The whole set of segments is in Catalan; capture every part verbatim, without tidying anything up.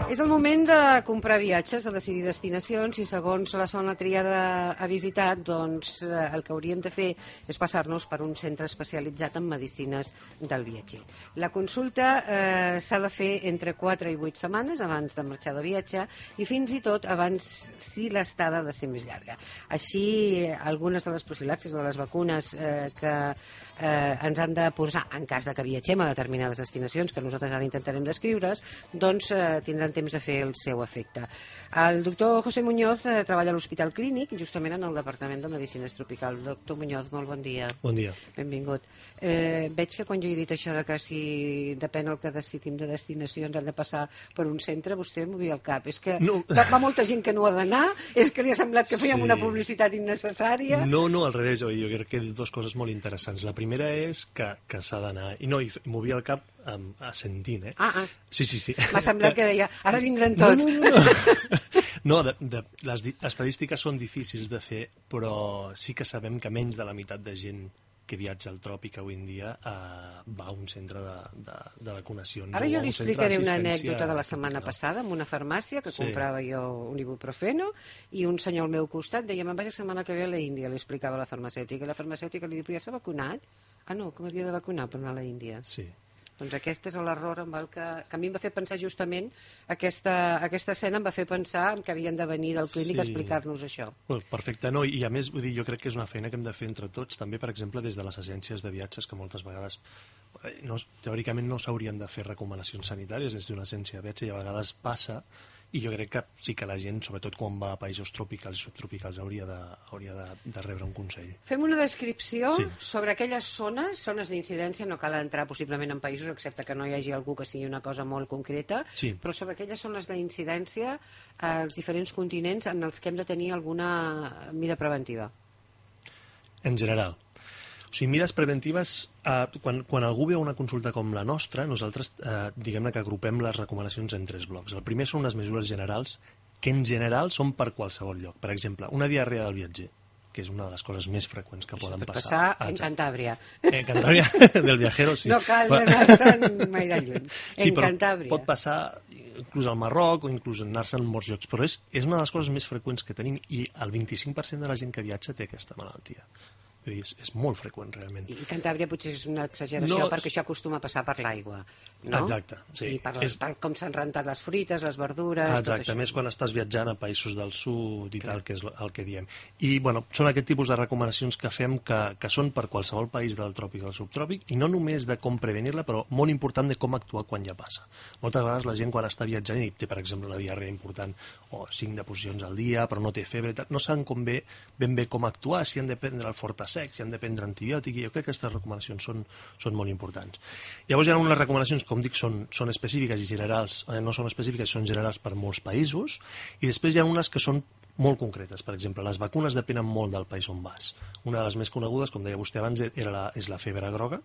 És el moment de comprar viatges, de decidir destinacions, i segons la zona triada a visitar, doncs el que hauríem de fer és passar-nos per un centre especialitzat en medicines del viatger. La consulta eh, s'ha de fer entre quatre i vuit setmanes abans de marxar de viatge i fins i tot abans si l'estada ha de ser més llarga. Així, algunes de les profilaxis o de les vacunes eh, que eh, ens han de posar en cas de que viatgem a determinades destinacions, que nosaltres ara intentarem descriure's, doncs eh, tindran temps de fer el seu efecte. El doctor José Muñoz eh, treballa a l'Hospital Clínic, justament en el Departament de Medicines Tropical. Doctor Muñoz, molt bon dia. Bon dia. Benvingut. Eh, veig que quan jo he dit això de que si depèn el que decidim de destinacions han de passar per un centre, vostè movia el cap. És que no. va molta gent que no ha d'anar, és que li ha semblat que fèiem sí. una publicitat innecessària. No, no, al revés, jo, jo crec que he dit dues coses molt interessants. La primera és que, que s'ha d'anar, i no, i movia el cap um, assentint, eh? Ah, ah. Sí, sí, sí. M'ha semblat que deia, ara vindran tots. No, no, no. no de, de, les estadístiques són difícils de fer, però sí que sabem que menys de la meitat de gent que viatja al tròpic avui en dia eh, va a un centre de, de, de vacunacions. Ara jo li explicaré una anècdota de la setmana passada en una farmàcia que sí. comprava jo un ibuprofeno i un senyor al meu costat deia, me'n vaig la setmana que ve a la Índia, li explicava la farmacèutica, i la farmacèutica li diu, però ja s'ha vacunat? Ah no, que m'havia de vacunar per anar a la Índia. Sí. Doncs aquest és l'error amb el que, que a mi em va fer pensar justament, aquesta, aquesta escena em va fer pensar que havien de venir del clínic sí. a explicar-nos això. Well, perfecte, no, i a més vull dir, jo crec que és una feina que hem de fer entre tots, també per exemple des de les agències de viatges, que moltes vegades no, teòricament no s'haurien de fer recomanacions sanitàries des d'una agència de viatge, i a vegades passa, i jo crec que sí que la gent, sobretot quan va a països tropicals i subtropicals, hauria de, hauria de, de rebre un consell. Fem una descripció sí. sobre aquelles zones, zones d'incidència, no cal entrar possiblement en països, excepte que no hi hagi algú que sigui una cosa molt concreta, sí. però sobre aquelles zones d'incidència als diferents continents en els que hem de tenir alguna mida preventiva. En general. O sigui, mides preventives, eh, quan, quan algú veu una consulta com la nostra, nosaltres eh, diguem-ne que agrupem les recomanacions en tres blocs. El primer són unes mesures generals, que en general són per qualsevol lloc. Per exemple, una diarrea del viatger, que és una de les coses més freqüents que Això poden pot passar. passar en Cantàbria. En Cantàbria, del viajero, sí. No cal anar-se'n mai de lluny. Sí, en Cantàbria. Pot passar inclús al Marroc o inclús anar-se en molts llocs, però és, és una de les coses més freqüents que tenim, i el vint-i-cinc per cent de la gent que viatja té aquesta malaltia. És, és molt freqüent, realment. I Cantàbria potser és una exageració, no, perquè això acostuma a passar per l'aigua, no? Exacte, sí. I per, les, és... per com s'han rentat les fruites, les verdures... Exacte, més quan estàs viatjant a països del sud i Clar. tal, que és el que diem. I, bueno, són aquest tipus de recomanacions que fem que, que són per qualsevol país del tròpic o del subtròpic, i no només de com prevenir-la, però molt important de com actuar quan ja passa. Moltes vegades la gent quan està viatjant i té, per exemple, una diarrea important o cinc deposicions al dia, però no té febre, no saben com bé, ben bé com actuar, si han de prendre el Fortasec, si han de prendre antibiòtic, i jo crec que aquestes recomanacions són, són molt importants. Llavors hi ha unes recomanacions, com dic, són, són específiques i generals, eh, no són específiques, són generals per molts països, i després hi ha unes que són molt concretes. Per exemple, les vacunes depenen molt del país on vas. Una de les més conegudes, com deia vostè abans, era la, és la febre groga,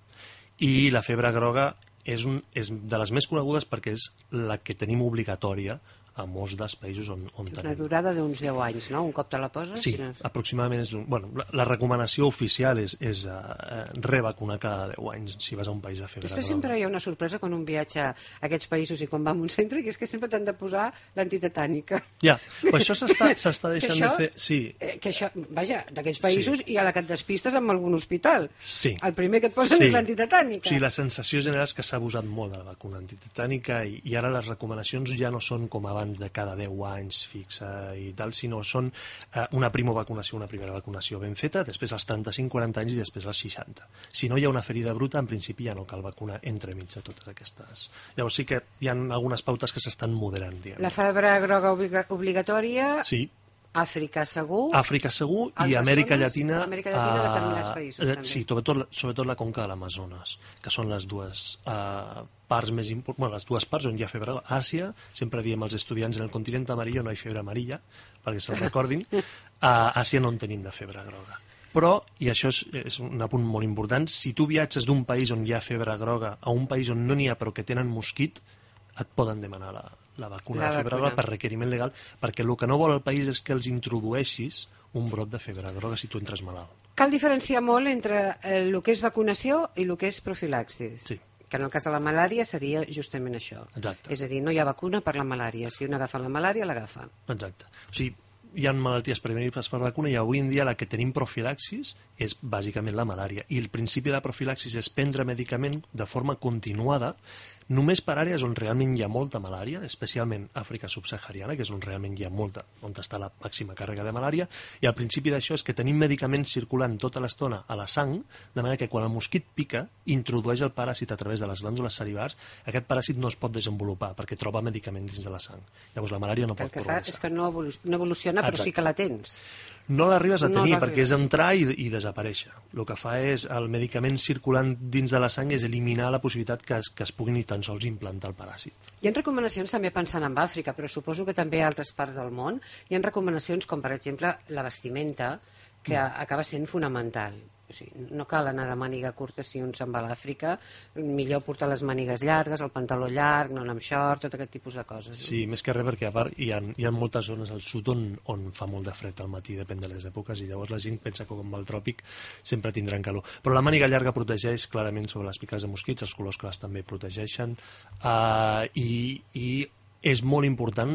i la febre groga és, un, és de les més conegudes perquè és la que tenim obligatòria a molts dels països on, on tenim. Una durada d'uns deu anys, no? Un cop te la poses? Sí, si no... aproximadament. És, bueno, la, la recomanació oficial és, és uh, revacunar cada deu anys si vas a un país a febre Després groga. sempre hi ha una sorpresa quan un viatja a aquests països i quan va a un centre, que és que sempre t'han de posar l'antitetànica. Ja, però això s'està deixant això, de fer... Sí. Eh, que això, vaja, d'aquests països sí. i a la que et despistes amb algun hospital. Sí. El primer que et posen sí. és l'antitetànica. Sí, la sensació general és que s'ha abusat molt de la vacuna antitetànica, i, i ara les recomanacions ja no són com abans de cada deu anys fixa i tal, sinó són eh, una prima vacunació, una primera vacunació ben feta, després als trenta-cinc quaranta anys i després als seixanta. Si no hi ha una ferida bruta, en principi ja no cal vacunar entremig de totes aquestes. Llavors sí que hi ha algunes pautes que s'estan moderant, diguem. La febre groga obliga obligatòria... Sí. Àfrica segur. Àfrica segur i Amèrica zones, Llatina... Amèrica Llatina, uh, determinats països, uh, sí, sobretot, sobretot la conca de l'Amazones, que són les dues uh, parts més importants, bueno, les dues parts on hi ha febre. Àsia, sempre diem als estudiants, en el continent amarillo no hi ha febre amarilla, perquè se'n recordin. A Àsia no en tenim de febre groga. Però, i això és, és un apunt molt important, si tu viatges d'un país on hi ha febre groga a un país on no n'hi ha però que tenen mosquit, et poden demanar la, la vacuna la de febre groga per requeriment legal, perquè el que no vol el país és que els introdueixis un brot de febre groga si tu entres malalt. Cal diferenciar molt entre el que és vacunació i el que és profilaxis. Sí. Que en el cas de la malària seria justament això. Exacte. És a dir, no hi ha vacuna per la malària. Si un agafa la malària, l'agafa. Exacte. O sigui, hi ha malalties prevenibles per vacuna i avui en dia la que tenim profilaxis és bàsicament la malària. I el principi de la profilaxis és prendre medicament de forma continuada només per àrees on realment hi ha molta malària, especialment Àfrica subsahariana, que és on realment hi ha molta, on està la màxima càrrega de malària, i el principi d'això és que tenim medicaments circulant tota l'estona a la sang, de manera que quan el mosquit pica, introdueix el paràsit a través de les glàndules salivars, aquest paràsit no es pot desenvolupar perquè troba medicaments dins de la sang. Llavors la malària no pot progressar. El que fa és progressar. que no, evolu no evoluciona, però Exacte. sí que la tens. No l'arribes a No tenir, l'arribes. perquè és entrar i, i desaparèixer. El que fa és, el medicament circulant dins de la sang és eliminar la possibilitat que es, que es puguin ni tan sols implantar el paràsit. Hi ha recomanacions també pensant en Àfrica, però suposo que també a altres parts del món. Hi ha recomanacions com, per exemple, la vestimenta, que mm. acaba sent fonamental. O sigui, no cal anar de màniga curta si un se'n va a l'Àfrica, millor portar les mànigues llargues, el pantaló llarg, no anar amb short, tot aquest tipus de coses. Sí, més que res perquè a part hi ha, hi ha moltes zones al sud on, on fa molt de fred al matí, depèn de les èpoques, i llavors la gent pensa que com va al tròpic sempre tindran calor. Però la màniga llarga protegeix clarament sobre les picades de mosquits, els colors clars també protegeixen, uh, i, i és molt important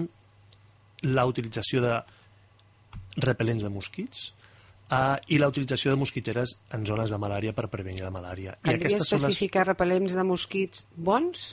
la utilització de repel·lents de mosquits, Uh, i la utilització de mosquiteres en zones de malària per prevenir la malària. Caldria especificar les... repel·lents de mosquits bons?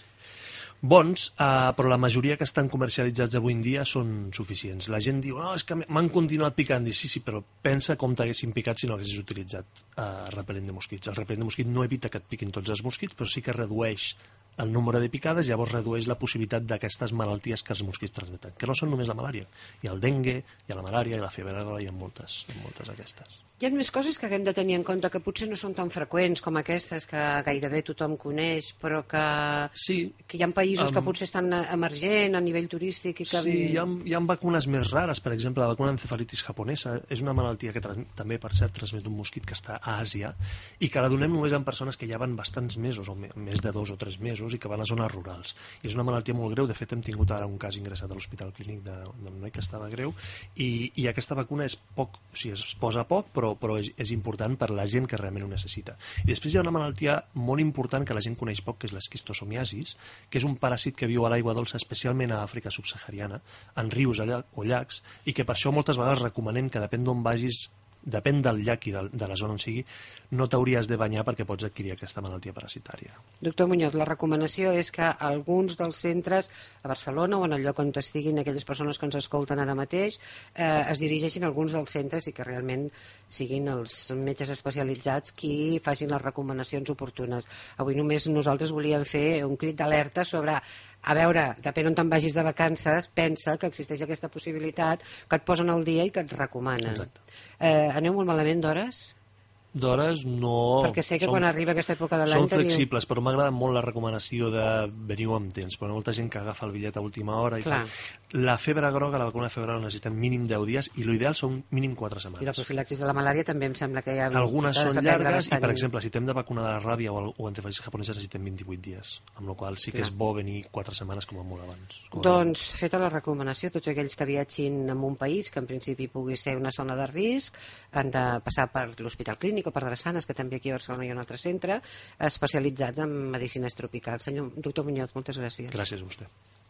Bons, uh, però la majoria que estan comercialitzats avui en dia són suficients. La gent diu, no, és que m'han continuat picant. Dic, sí, sí, però pensa com t'haguessin picat si no haguessis utilitzat uh, repel·lent de mosquits. El repel·lent de mosquit no evita que et piquin tots els mosquits, però sí que redueix el nombre de picades, llavors redueix la possibilitat d'aquestes malalties que els mosquits transmeten, que no són només la malària. Hi ha el dengue, hi ha la malària, hi ha la febre groga, hi ha moltes, moltes d'aquestes. Hi ha més coses que haguem de tenir en compte, que potser no són tan freqüents com aquestes que gairebé tothom coneix, però que, sí, que hi ha països um, que potser estan emergent a nivell turístic. I que... Sí, hi ha, hi ha vacunes més rares, per exemple, la vacuna d'encefalitis japonesa és una malaltia que també, per cert, transmet un mosquit que està a Àsia i que la donem només en persones que ja van bastants mesos, o més de dos o tres mesos, i que van a zones rurals. I és una malaltia molt greu, de fet hem tingut ara un cas ingressat a l'Hospital Clínic d'un noi que estava greu, i, i aquesta vacuna és poc, o sigui, es posa poc, però, però és, és important per la gent que realment ho necessita. I després hi ha una malaltia molt important que la gent coneix poc, que és l'esquistosomiasis, que és un paràsit que viu a l'aigua dolça, especialment a Àfrica subsahariana, en rius o llacs, i que per això moltes vegades recomanem que depèn d'on vagis, depèn del llac i de, de la zona on sigui, no t'hauries de banyar perquè pots adquirir aquesta malaltia parasitària. Doctor Muñoz, la recomanació és que alguns dels centres a Barcelona o en el lloc on estiguin aquelles persones que ens escolten ara mateix eh, es dirigeixin a alguns dels centres i que realment siguin els metges especialitzats qui facin les recomanacions oportunes. Avui només nosaltres volíem fer un crit d'alerta sobre, a veure, depèn on te'n vagis de vacances, pensa que existeix aquesta possibilitat, que et posen al dia i que et recomanen. Exacte. Eh, aneu molt malament d'hores? D'hores no... Perquè sé que som, quan arriba aquesta època de l'any... Són flexibles, teniu... però m'agrada molt la recomanació de veniu amb temps, però hi ha molta gent que agafa el bitllet a última hora i tal. La febre groga, la vacuna de febre groga necessiten mínim deu dies i l'ideal són mínim quatre setmanes. I la profilaxis de la malària també em sembla que hi ha... Algunes són llargues bastant... i, per exemple, si t'hem de vacunar de la ràbia o, o encefalitis japonesa necessitem vint-i-vuit dies, amb la qual sí que Clar. És bo venir quatre setmanes com a molt abans. Doncs, feta la recomanació, tots aquells que viatgin en un país que en principi pugui ser una zona de risc han de passar per l'Hospital Clínic o per Drassanes, que també aquí a Barcelona hi ha un altre centre, especialitzats en medicines tropicals. Senyor doctor Muñoz, moltes gràcies. Gràcies a vostè.